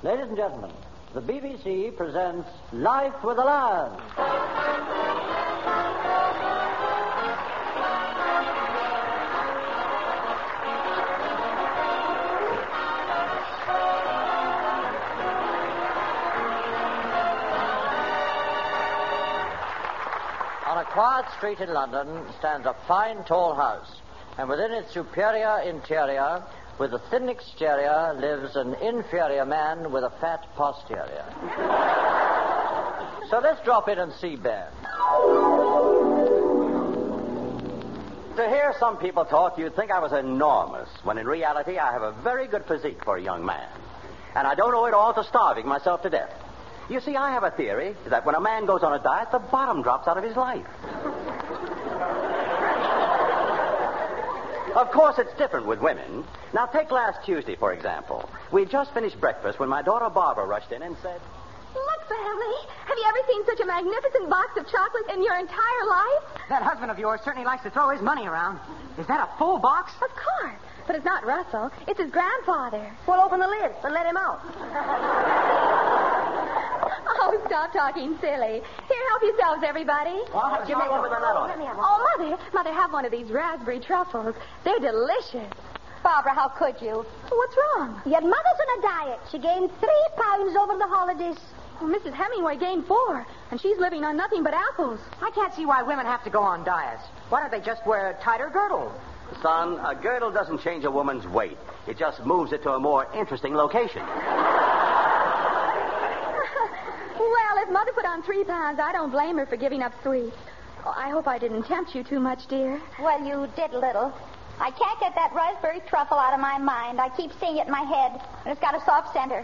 Ladies and gentlemen, the BBC presents Life with a Lad. On a quiet street in London stands a fine tall house, and within its superior interior, with a thin exterior, lives an inferior man with a fat posterior. So let's drop in and see Ben. To hear some people talk, you'd think I was enormous, when in reality I have a very good physique for a young man. And I don't owe it all to starving myself to death. You see, I have a theory that when a man goes on a diet, the bottom drops out of his life. Of course, it's different with women. Now, take last Tuesday, for example. We had just finished breakfast when my daughter Barbara rushed in and said, "Look, family, have you ever seen such a magnificent box of chocolates in your entire life?" That husband of yours certainly likes to throw his money around. Is that a full box? Of course. But it's not Russell. It's his grandfather. Well, open the lid and let him out. Oh, stop talking silly. Here, help yourselves, everybody. Well, give me one with a nut on it. Oh, Mother, have one of these raspberry truffles. They're delicious. Barbara, how could you? What's wrong? Your mother's on a diet. She gained 3 pounds over the holidays. Well, Mrs. Hemingway gained 4, and she's living on nothing but apples. I can't see why women have to go on diets. Why don't they just wear a tighter girdle? Son, a girdle doesn't change a woman's weight. It just moves it to a more interesting location. Well, if Mother put on 3 pounds, I don't blame her for giving up sweets. Oh, I hope I didn't tempt you too much, dear. Well, you did a little. I can't get that raspberry truffle out of my mind. I keep seeing it in my head, and it's got a soft center.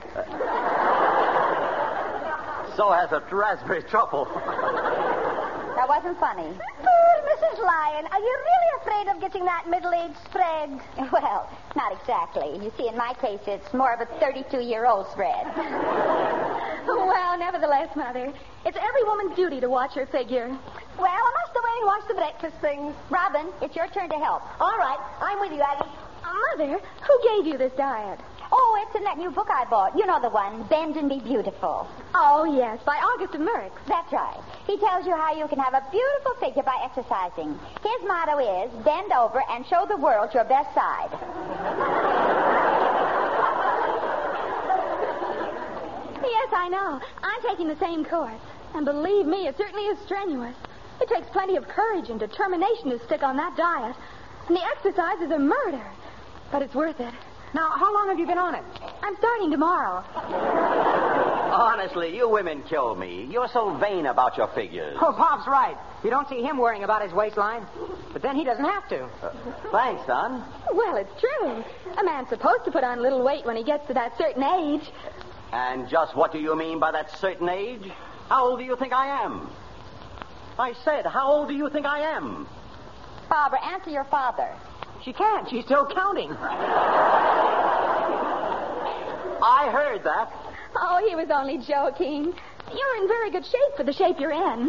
So has a raspberry truffle. That wasn't funny. Poor Mrs. Lyon, are you really afraid of getting that middle-aged spread? Well, not exactly. You see, in my case, it's more of a 32-year-old spread. Well, nevertheless, Mother, it's every woman's duty to watch her figure. Well, I must away and watch the breakfast things. Robin, it's your turn to help. All right. I'm with you, Aggie. Mother, who gave you this diet? Oh, it's in that new book I bought. You know the one, Bend and Be Beautiful. Oh, yes, by August of Merck. That's right. He tells you how you can have a beautiful figure by exercising. His motto is, bend over and show the world your best side. Yes, I know. I'm taking the same course. And believe me, it certainly is strenuous. It takes plenty of courage and determination to stick on that diet. And the exercise is a murder. But it's worth it. Now, how long have you been on it? I'm starting tomorrow. Honestly, you women kill me. You're so vain about your figures. Oh, Pop's right. You don't see him worrying about his waistline. But then he doesn't have to. Thanks, son. Well, it's true. A man's supposed to put on little weight when he gets to that certain age. And just what do you mean by that certain age? How old do you think I am? I said, how old do you think I am? Barbara, answer your father. She can't. She's still counting. I heard that. Oh, he was only joking. You're in very good shape for the shape you're in.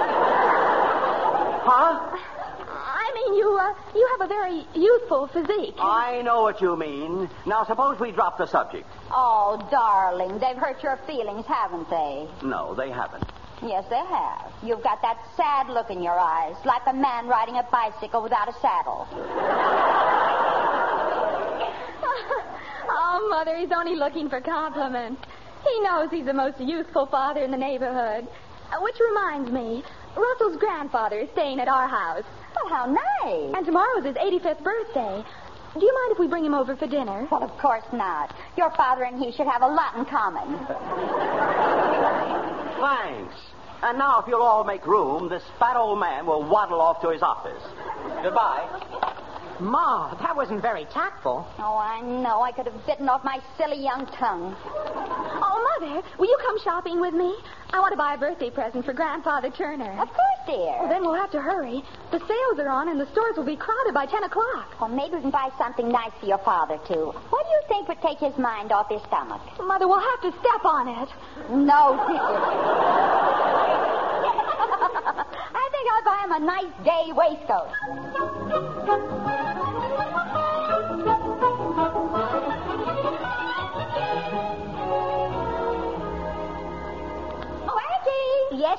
Huh? I mean, you have a very youthful physique. I know what you mean. Now, suppose we drop the subject. Oh, darling, they've hurt your feelings, haven't they? No, they haven't. Yes, they have. You've got that sad look in your eyes, like a man riding a bicycle without a saddle. Oh, Mother, he's only looking for compliments. He knows he's the most youthful father in the neighborhood. Which reminds me, Russell's grandfather is staying at our house. Well, how nice. And tomorrow's his 85th birthday. Do you mind if we bring him over for dinner? Well, of course not. Your father and he should have a lot in common. Thanks. And now, if you'll all make room, this fat old man will waddle off to his office. Goodbye. Ma, that wasn't very tactful. Oh, I know. I could have bitten off my silly young tongue. Oh, Mother, will you come shopping with me? I want to buy a birthday present for Grandfather Turner. Of course, dear. Well, then we'll have to hurry. The sales are on, and the stores will be crowded by 10 o'clock. Well, maybe we can buy something nice for your father, too. What do you think would take his mind off his stomach? Mother, we'll have to step on it. No, dear. I think I'll buy him a nice day waistcoat.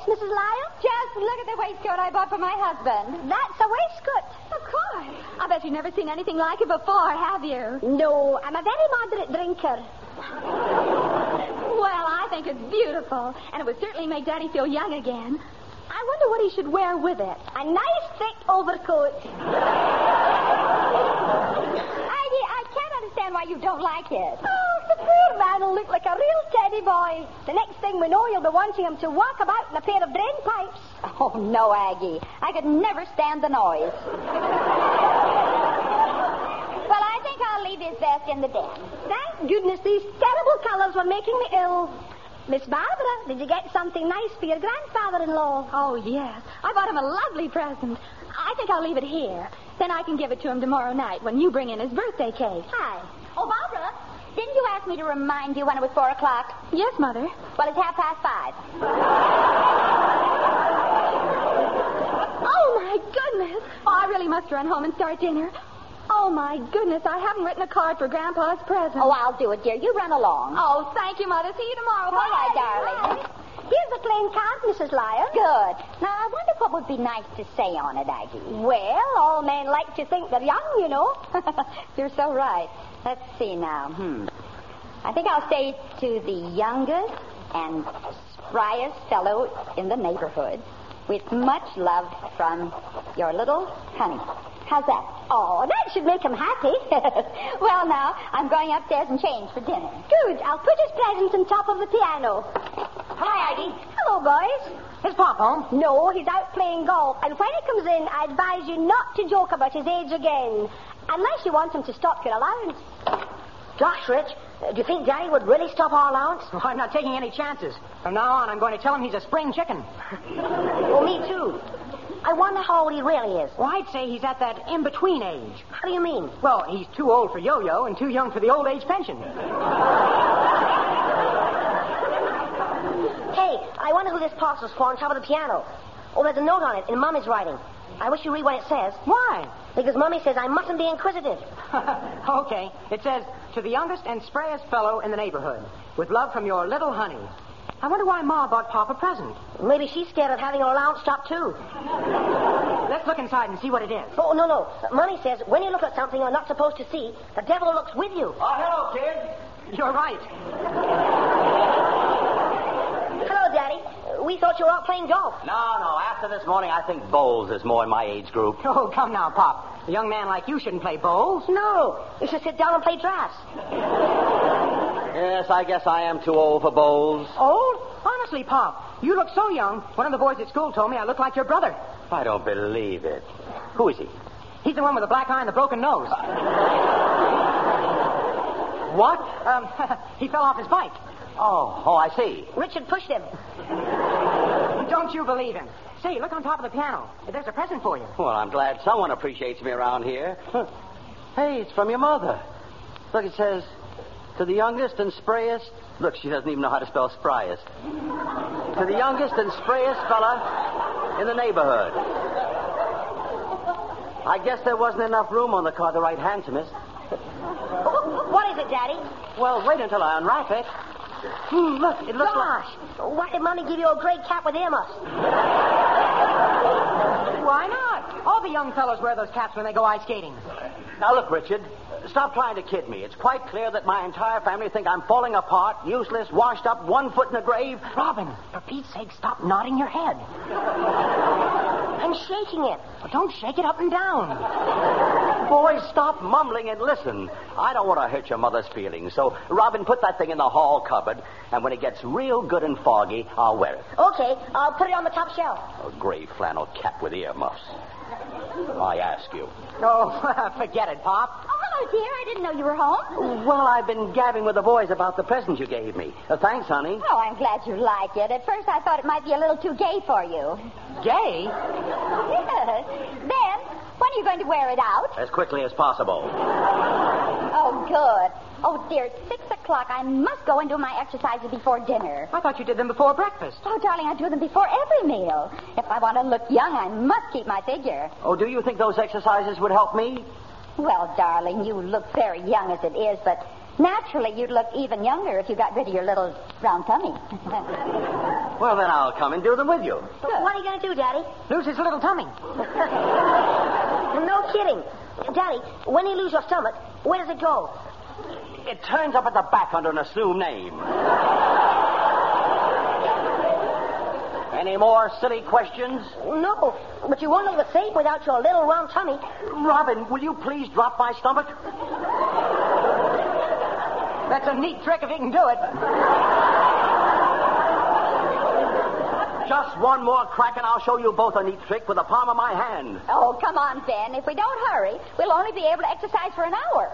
Mrs. Lyon? Just look at the waistcoat I bought for my husband. That's a waistcoat. Of course. I bet you've never seen anything like it before, have you? No, I'm a very moderate drinker. Well, I think it's beautiful, and it would certainly make Daddy feel young again. I wonder what he should wear with it. A nice thick overcoat. I can't understand why you don't like it. Oh, the poor man will look like a real teddy boy. The next thing we know, you'll be wanting him to walk about in a pair of drain pipes. Oh, no, Aggie. I could never stand the noise. Well, I think I'll leave his vest in the den. Thank goodness these terrible colors were making me ill. Miss Barbara, did you get something nice for your grandfather-in-law? Oh, yes. I bought him a lovely present. I think I'll leave it here. Then I can give it to him tomorrow night when you bring in his birthday cake. Hi. Oh, Barbara, didn't you ask me to remind you when it was 4 o'clock? Yes, Mother. Well, it's 5:30. Oh, my goodness. Oh, I really must run home and start dinner. Oh, my goodness, I haven't written a card for Grandpa's present. Oh, I'll do it, dear. You run along. Oh, thank you, Mother. See you tomorrow. All right, darling. Here's the plain card, Mrs. Lyon. Good. Now, I wonder what would be nice to say on it, Aggie. Well, all men like to think they're young, you know. You're so right. Let's see now. I think I'll say to the youngest and spryest fellow in the neighborhood, with much love from your little honey. How's that? Oh, that should make him happy. Well, now, I'm going upstairs and change for dinner. Good. I'll put his presents on top of the piano. Hi, Aggie. Hello, boys. Is Pop home? No, he's out playing golf. And when he comes in, I advise you not to joke about his age again. Unless you want him to stop your allowance. Gosh, Rich, do you think Daddy would really stop our allowance? Oh, I'm not taking any chances. From now on, I'm going to tell him he's a spring chicken. Well, me too. I wonder how old he really is. Well, I'd say he's at that in-between age. How do you mean? Well, he's too old for yo-yo and too young for the old age pension. Hey, I wonder who this parcel's for on top of the piano. Oh, there's a note on it in Mummy's writing. I wish you read what it says. Why? Because Mummy says I mustn't be inquisitive. Okay. It says, to the youngest and sprayest fellow in the neighborhood, with love from your little honey. I wonder why Ma bought Pop a present. Maybe she's scared of having her allowance stopped, too. Let's look inside and see what it is. Oh, no. Mummy says when you look at something you're not supposed to see, the devil looks with you. Oh, hello, kid. You're right. Hello, Daddy. We thought you were out playing golf. No. After this morning, I think bowls is more in my age group. Oh, come now, Pop. A young man like you shouldn't play bowls. No. You should sit down and play drafts. Yes, I guess I am too old for bowls. Old? Honestly, Pop, you look so young. One of the boys at school told me I look like your brother. I don't believe it. Who is he? He's the one with the black eye and the broken nose. What? He fell off his bike. Oh, I see. Richard pushed him. Don't you believe him? Say, look on top of the piano. There's a present for you. Well, I'm glad someone appreciates me around here. Hey, it's from your mother. Look, it says, to the youngest and sprayest... Look, she doesn't even know how to spell spryest. To the youngest and sprayest fella in the neighborhood. I guess there wasn't enough room on the car to write handsomest. What is it, Daddy? Well, wait until I unwrap it. Look, it looks Gosh, why did Mommy give you a gray cap with earmuffs? Why not? All the young fellows wear those caps when they go ice skating. Now, look, Richard, stop trying to kid me. It's quite clear that my entire family think I'm falling apart, useless, washed up, 1 foot in the grave. Robin, for Pete's sake, stop nodding your head. I'm shaking it. Well, don't shake it up and down. Boys, stop mumbling and listen. I don't want to hurt your mother's feelings, so, Robin, put that thing in the hall cupboard, and when it gets real good and foggy, I'll wear it. Okay, I'll put it on the top shelf. A gray flannel cap with earmuffs. I ask you. Oh, forget it, Pop. Oh, hello, dear. I didn't know you were home. Well, I've been gabbing with the boys about the present you gave me. Thanks, honey. Oh, I'm glad you like it. At first, I thought it might be a little too gay for you. Gay? Yes. Then, when are you going to wear it out? As quickly as possible. Oh, good. Oh, dear, it's 6 o'clock. I must go and do my exercises before dinner. I thought you did them before breakfast. Oh, darling, I do them before every meal. If I want to look young, I must keep my figure. Oh, do you think those exercises would help me? Well, darling, you look very young as it is, but naturally you'd look even younger if you got rid of your little round tummy. Well, then I'll come and do them with you. What are you going to do, Daddy? Lose his little tummy. No kidding. Daddy, when you lose your stomach, where does it go? It turns up at the back under an assumed name. Any more silly questions? No, but you won't know the safe without your little round tummy. Robin, will you please drop my stomach? That's a neat trick if he can do it. Just one more crack and I'll show you both a neat trick with the palm of my hand. Oh, come on, Ben. If we don't hurry, we'll only be able to exercise for an hour.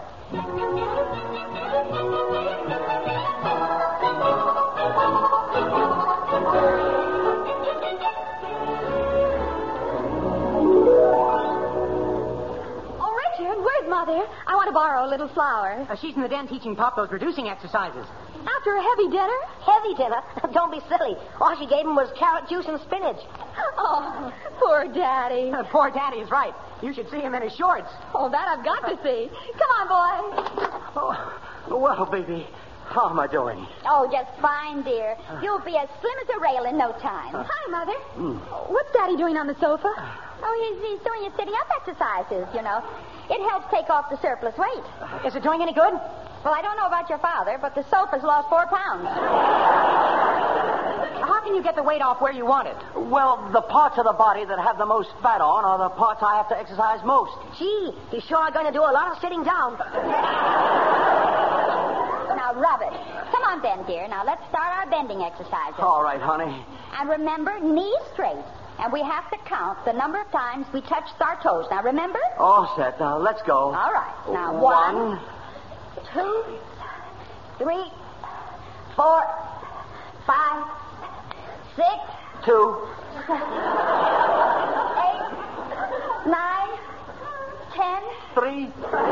Oh, Richard, where's Mother? I want to borrow a little flour. She's in the den teaching Pop those reducing exercises. After a heavy dinner? Heavy dinner? Don't be silly. All she gave him was carrot juice and spinach. Oh, poor Daddy. Poor Daddy is right. You should see him in his shorts. Oh, that I've got to see. Come on, boy. Oh, well, baby, how am I doing? Oh, just fine, dear. You'll be as slim as a rail in no time. Hi, Mother. What's Daddy doing on the sofa? Oh, he's doing his sitting up exercises, you know. It helps take off the surplus weight. Is it doing any good? Well, I don't know about your father, but the sofa's lost 4 pounds. How can you get the weight off where you want it? Well, the parts of the body that have the most fat on are the parts I have to exercise most. Gee, you sure are going to do a lot of sitting down. Now, rub it. Come on, Ben, dear. Now, let's start our bending exercises. All right, honey. And remember, knees straight. And we have to count the number of times we touch our toes. Now, remember? All set. Now, let's go. All right. Now, 1, 2, 3, 4, 5, 6, 2, 8, 9, 10. 3.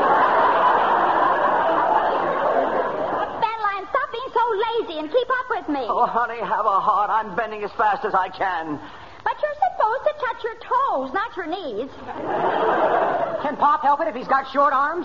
Benline, stop being so lazy and keep up with me. Oh, honey, have a heart. I'm bending as fast as I can. But you're supposed to touch your toes, not your knees. Can Pop help it if he's got short arms?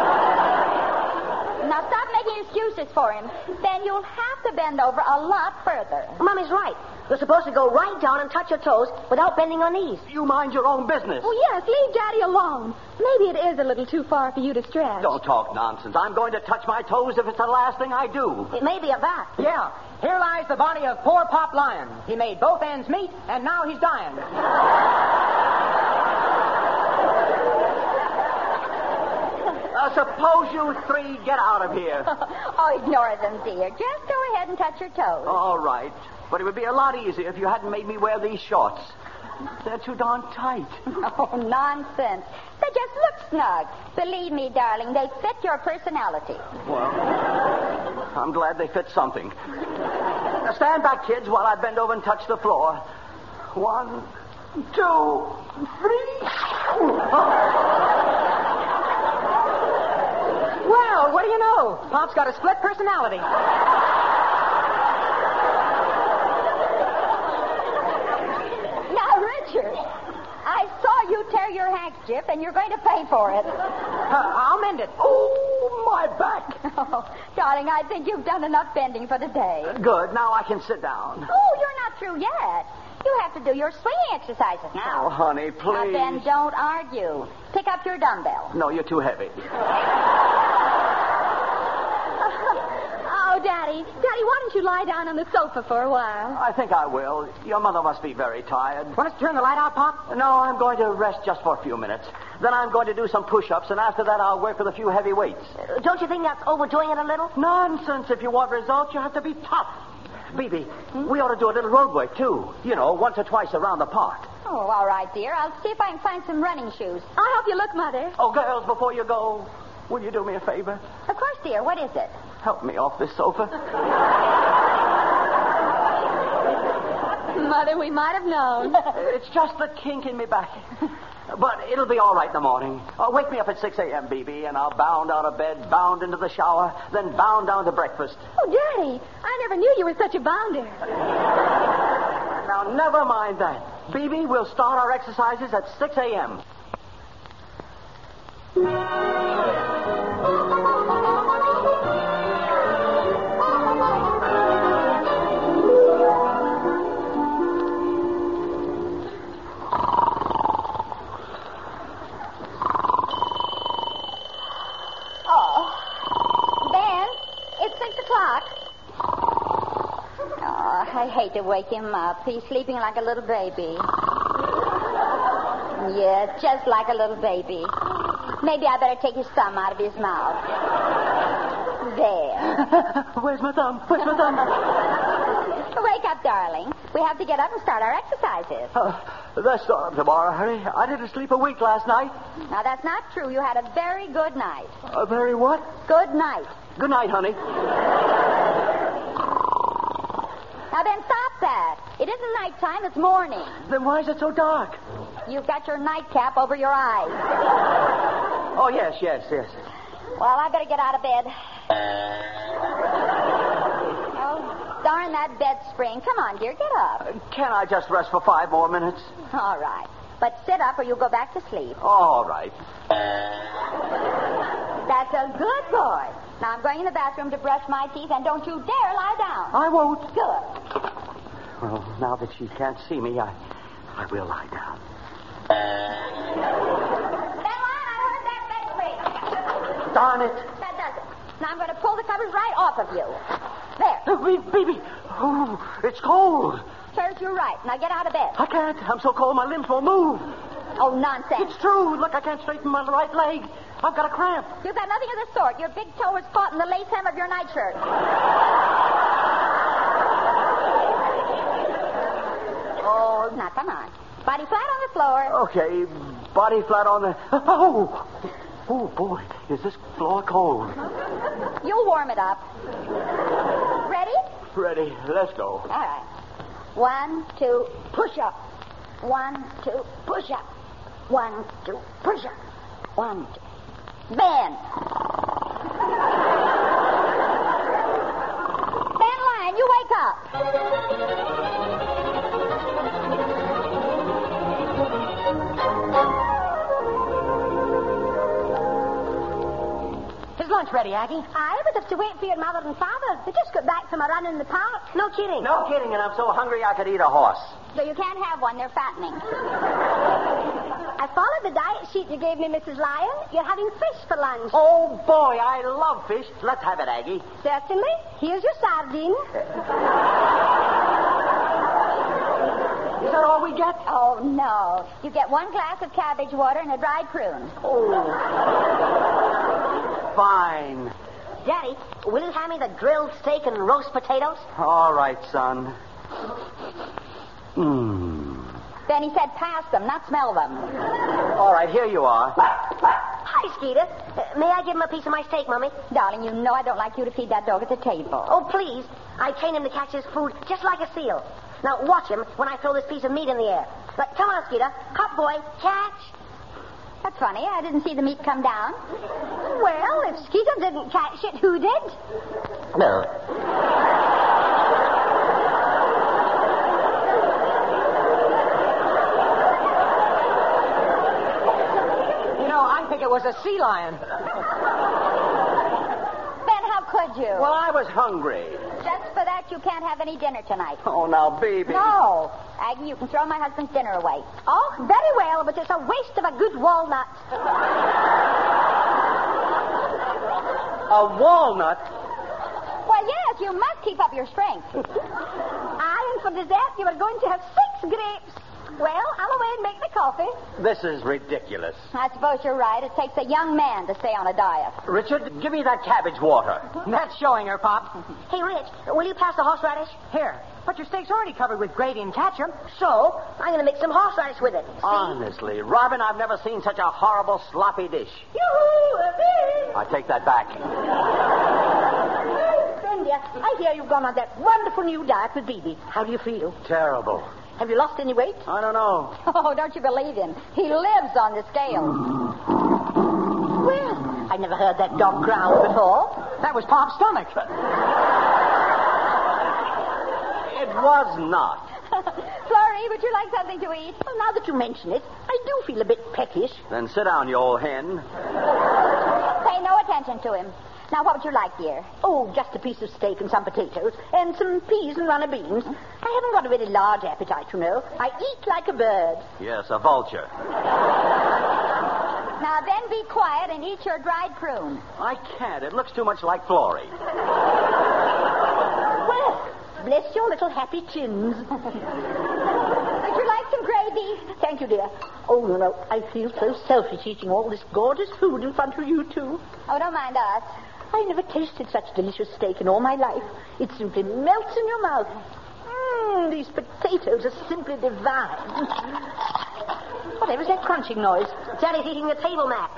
Now stop making excuses for him. Then you'll have to bend over a lot further. Mommy's right. You're supposed to go right down and touch your toes without bending your knees. You mind your own business. Oh, yes, leave Daddy alone. Maybe it is a little too far for you to stretch. Don't talk nonsense. I'm going to touch my toes if it's the last thing I do. It may be a bat. Yeah. Here lies the body of poor Pop Lion. He made both ends meet, and now he's dying. Suppose you 3 get out of here. Oh, ignore them, dear. Just go ahead and touch your toes. All right. But it would be a lot easier if you hadn't made me wear these shorts. They're too darn tight. Oh, nonsense. They just look snug. Believe me, darling, they fit your personality. Well, I'm glad they fit something. Now stand back, kids, while I bend over and touch the floor. 1, 2, 3. Well, what do you know? Pop's got a split personality. Now, Richard, I saw you tear your handkerchief, and you're going to pay for it. I'll mend it. Oh, my back. Oh, darling, I think you've done enough bending for the day. Good. Now I can sit down. Oh, you're not through yet. You have to do your swinging exercises now. Oh, honey, Now, please. then, don't argue. Pick up your dumbbell. No, you're too heavy. Oh, Daddy, why don't you lie down on the sofa for a while? I think I will. Your mother must be very tired. Want us to turn the light out, Pop? No, I'm going to rest just for a few minutes. Then I'm going to do some push-ups, and after that I'll work with a few heavy weights. Don't you think that's overdoing it a little? Nonsense. If you want results, you have to be tough. Bebe, we ought to do a little road work, too. You know, once or twice around the park. Oh, all right, dear. I'll see if I can find some running shoes. I'll help you look, Mother. Oh, girls, before you go, will you do me a favor? Of course, dear. What is it? Help me off this sofa. Mother, we might have known. It's just the kink in me back. But it'll be all right in the morning. Wake me up at 6 a.m., Bebe, and I'll bound out of bed, bound into the shower, then bound down to breakfast. Oh, Daddy, I never knew you were such a bounder. Now, never mind that. Bebe, we'll start our exercises at 6 a.m. o'clock. Oh, I hate to wake him up. He's sleeping like a little baby. Yes, just like a little baby. Maybe I better take his thumb out of his mouth. There. Where's my thumb? Where's my thumb? Wake up, darling. We have to get up and start our exercises. Let's start up tomorrow, honey. I didn't sleep a wink last night. Now, that's not true. You had a very good night. A very what? Good night. Good night, honey. Now, then, stop that. It isn't nighttime. It's morning. Then why is it so dark? You've got your nightcap over your eyes. Oh, yes. Well, I better get out of bed. Oh, darn that bed spring. Come on, dear, get up. Can I just rest for 5 more minutes? All right. But sit up or you'll go back to sleep. All right. That's a good boy. Now, I'm going in the bathroom to brush my teeth, and don't you dare lie down. I won't. Good. Well, now that she can't see me, I will lie down. Darn it. That does it. Now I'm going to pull the covers right off of you. There. Baby. Oh, it's cold. Serves you right. Now get out of bed. I can't. I'm so cold my limbs won't move. Oh, nonsense. It's true. Look, I can't straighten my right leg. I've got a cramp. You've got nothing of the sort. Your big toe was caught in the lace hem of your nightshirt. Oh, now come on. Body flat on the floor. Okay, body flat on the... Oh, boy, is this floor cold. You'll warm it up. Ready? Ready. Let's go. All right. 1, 2, push up. 1, 2, push up. 1, 2, push up. 1, 2. Bend. Bend line, you wake up. Is lunch ready, Aggie? I was have to wait for your mother and father. They just got back from a run in the park. No kidding. No kidding, and I'm so hungry I could eat a horse. So you can't have one. They're fattening. I followed the diet sheet you gave me, Mrs. Lyon. You're having fish for lunch. Oh, boy, I love fish. Let's have it, Aggie. Certainly. Here's your sardine. Is that all we get? Oh, no. You get 1 glass of cabbage water and a dried prune. Oh. Fine. Daddy, will you hand me the grilled steak and roast potatoes? All right, son. Mmm. Then he said pass them, not smell them. All right, here you are. Hi, Skeeter. May I give him a piece of my steak, Mummy? Darling, you know I don't like you to feed that dog at the table. Oh, please. I train him to catch his food just like a seal. Now, watch him when I throw this piece of meat in the air. But come on, Skeeter. Hop, boy. Catch. That's funny. I didn't see the meat come down. Well, if Skeeter didn't catch it, who did? No. I think it was a sea lion. Ben, how could you? Well, I was hungry. Just for that, you can't have any dinner tonight. Oh, now, baby. No. Aggie, you can throw my husband's dinner away. Oh, very well, but it's a waste of a good walnut. A walnut? Well, yes, you must keep up your strength. And for dessert, you are going to have 6 grapes. Well, I'll away and make the coffee. This is ridiculous. I suppose you're right. It takes a young man to stay on a diet. Richard, give me that cabbage water. That's showing her, Pop. Hey, Rich, will you pass the horseradish? Here. But your steak's already covered with gravy and ketchup. So, I'm going to make some horseradish with it. See? Honestly, Robin, I've never seen such a horrible, sloppy dish. Yoo-hoo! I take that back. India, I hear you've gone on that wonderful new diet with Bibi. How do you feel? Terrible. Have you lost any weight? I don't know. Oh, don't you believe him? He lives on the scale. Well, I never heard that dog growl before. That was Pop's stomach. It was not. Florrie, would you like something to eat? Well, now that you mention it, I do feel a bit peckish. Then sit down, you old hen. Pay no attention to him. Now, what would you like, dear? Oh, just a piece of steak and some potatoes, and some peas and runner beans. I haven't got a very large appetite, you know. I eat like a bird. Yes, a vulture. Now, then be quiet and eat your dried prune. I can't. It looks too much like Florrie. bless your little happy chins. Would you like some gravy? Thank you, dear. Oh, you know, I feel so selfish eating all this gorgeous food in front of you two. Oh, don't mind us. I never tasted such delicious steak in all my life. It simply melts in your mouth. These potatoes are simply divine. Whatever is that crunching noise? Daddy's eating the table mat.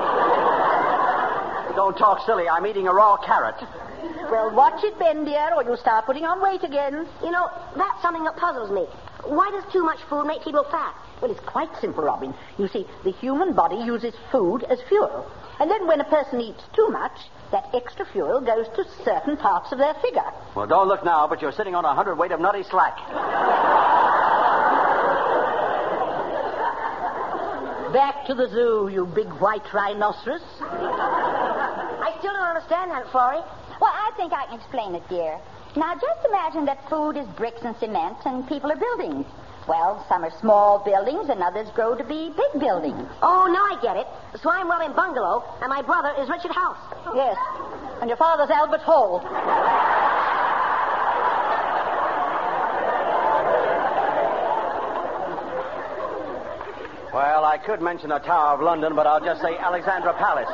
Don't talk silly. I'm eating a raw carrot. Well, watch it, Ben, dear, or you'll start putting on weight again. You know, that's something that puzzles me. Why does too much food make people fat? Well, it's quite simple, Robin. You see, the human body uses food as fuel. And then when a person eats too much, that extra fuel goes to certain parts of their figure. Well, don't look now, but you're sitting on 100 weight of nutty slack. Back to the zoo, you big white rhinoceros. I still don't understand that, Florrie. Well, I think I can explain it, dear. Now, just imagine that food is bricks and cement and people are buildings. Well, some are small buildings and others grow to be big buildings. Oh, now I get it. So I'm Robin Bungalow, and my brother is Richard House. Yes, and your father's Albert Hall. Well, I could mention the Tower of London, but I'll just say Alexandra Palace.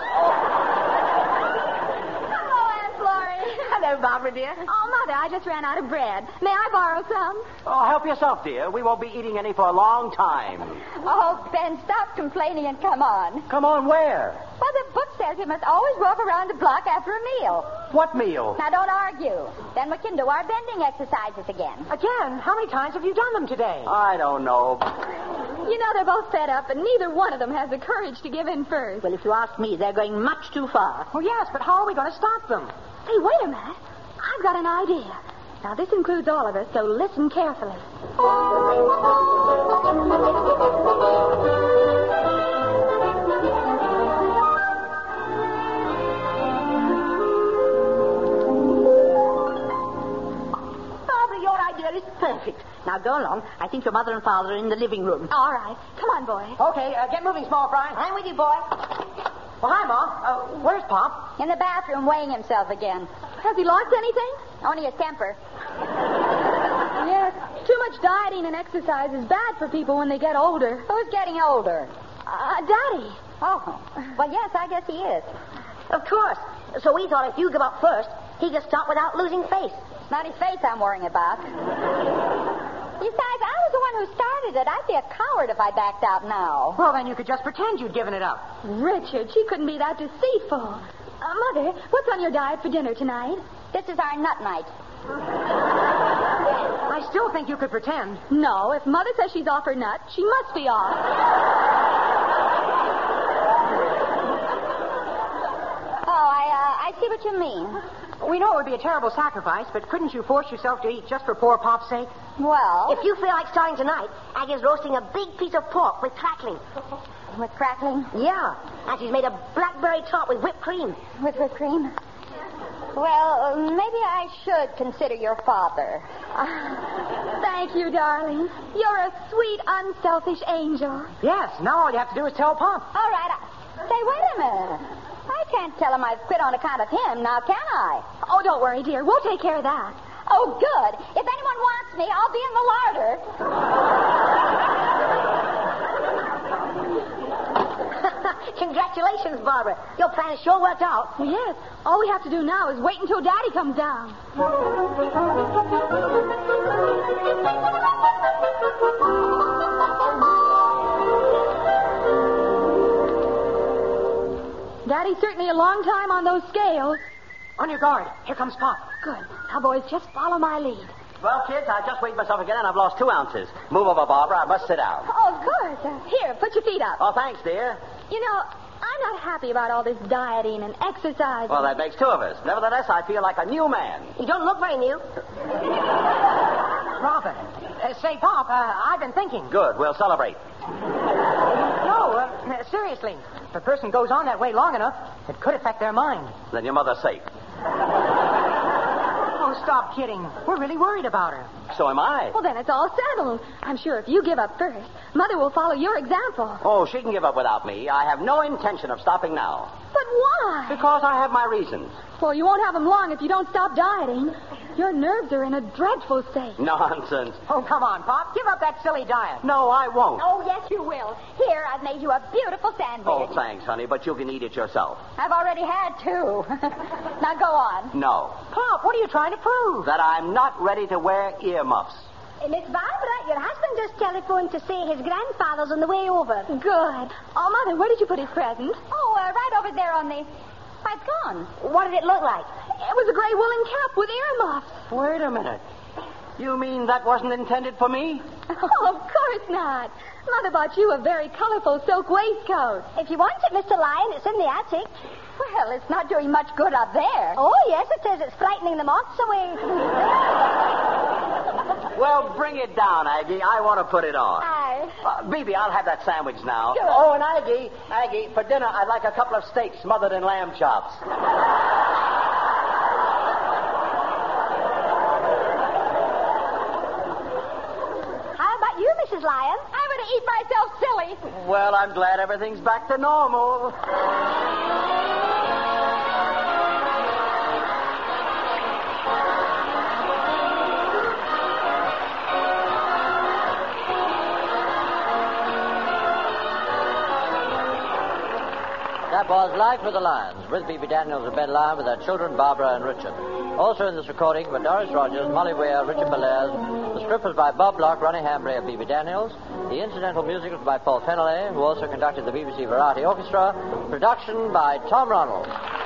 Hello, Aunt Florrie. Hello, Barbara, dear. Oh, Mother, I just ran out of bread. May I borrow some? Oh, help yourself, dear. We won't be eating any for a long time. Oh, Ben, stop complaining and come on. Come on, where? Well, the book says we must always walk around the block after a meal. What meal? Now, don't argue. Then we can do our bending exercises again. Again? How many times have you done them today? I don't know. You know, they're both fed up, and neither one of them has the courage to give in first. Well, if you ask me, they're going much too far. Oh, yes, but how are we going to stop them? Hey, wait a minute. I've got an idea. Now, this includes all of us, so listen carefully. Barbara, your idea is perfect. Now, go along. I think your mother and father are in the living room. All right. Come on, boys. Okay, get moving, small fry. I'm with you, boy. Well, hi, Mom. Where's Pop? In the bathroom, weighing himself again. Has he lost anything? Only his temper. Yes. Too much dieting and exercise is bad for people when they get older. Who's getting older? Daddy. Oh, well, yes, I guess he is. Of course. So we thought if you give up first, he could stop without losing face. Not his face I'm worrying about. Besides, I was the one who started it. I'd be a coward if I backed out now. Well, then you could just pretend you'd given it up. Richard, she couldn't be that deceitful. Mother, what's on your diet for dinner tonight? This is our nut night. I still think you could pretend. No, if Mother says she's off her nut, she must be off. Oh, I see what you mean. We know it would be a terrible sacrifice, but couldn't you force yourself to eat just for poor Pop's sake? Well, If you feel like starting tonight, Aggie's roasting a big piece of pork with crackling. with crackling, Yeah, and she's made a blackberry tart with whipped cream. with whipped cream. Well, maybe I should consider your father. Thank you, darling. You're a sweet, unselfish angel. Yes, now all you have to do is tell Pop. All right. Say, wait a minute. I can't tell him I've quit on account of him, now can I? Oh, don't worry, dear. We'll take care of that. Oh, good. If anyone wants me, I'll be in the larder. Congratulations, Barbara. Your plan is sure worked out. Well, yes. All we have to do now is wait until Daddy comes down. Daddy's certainly a long time on those scales. On your guard. Here comes Pop. Good. Now, boys, just follow my lead. Well, kids, I just weighed myself again, and I've lost 2 ounces. Move over, Barbara. I must sit down. Oh, of course. Here, put your feet up. Oh, thanks, dear. You know, I'm not happy about all this dieting and exercising. Well, that makes 2 of us. Nevertheless, I feel like a new man. You don't look very new. Robin. Say, Pop, I've been thinking. Good. We'll celebrate. No, seriously. If a person goes on that way long enough, it could affect their mind. Then your mother's safe. Oh, stop kidding. We're really worried about her. So am I. Well, then it's all settled. I'm sure if you give up first, Mother will follow your example. Oh, she can give up without me. I have no intention of stopping now. But why? Because I have my reasons. Well, you won't have them long if you don't stop dieting. Your nerves are in a dreadful state. Nonsense. Oh, come on, Pop. Give up that silly diet. No, I won't. Oh, yes, you will. Here, I've made you a beautiful sandwich. Oh, thanks, honey, but you can eat it yourself. I've already had two. Now go on. No. Pop, what are you trying to prove? That I'm not ready to wear earmuffs. Miss Barbara, your husband just telephoned to say his grandfather's on the way over. Good. Oh, Mother, where did you put his present? Oh, right over there on the... Why, it's gone. What did it look like? It was a gray woolen cap with earmuffs. Wait a minute. You mean that wasn't intended for me? Oh, of course not. Mother bought you a very colorful silk waistcoat. If you want it, Mr. Lyon, it's in the attic. Well, it's not doing much good up there. Oh, yes, it says it's frightening the moths away. Well, bring it down, Aggie. I want to put it on. Beebe, I'll have that sandwich now. Sure. Oh, and Aggie, for dinner, I'd like a couple of steaks smothered in lamb chops. How about you, Mrs. Lyon? I'm going to eat myself silly. Well, I'm glad everything's back to normal. That was Life with the Lions, with Beebe Daniels and Ben Lyon, with their children, Barbara and Richard. Also in this recording were Doris Rogers, Molly Weir, Richard Belair. The script was by Bob Block, Ronnie Hambry, and Beebe Daniels. The incidental music was by Paul Fennelly, who also conducted the BBC Variety Orchestra. Production by Tom Ronald.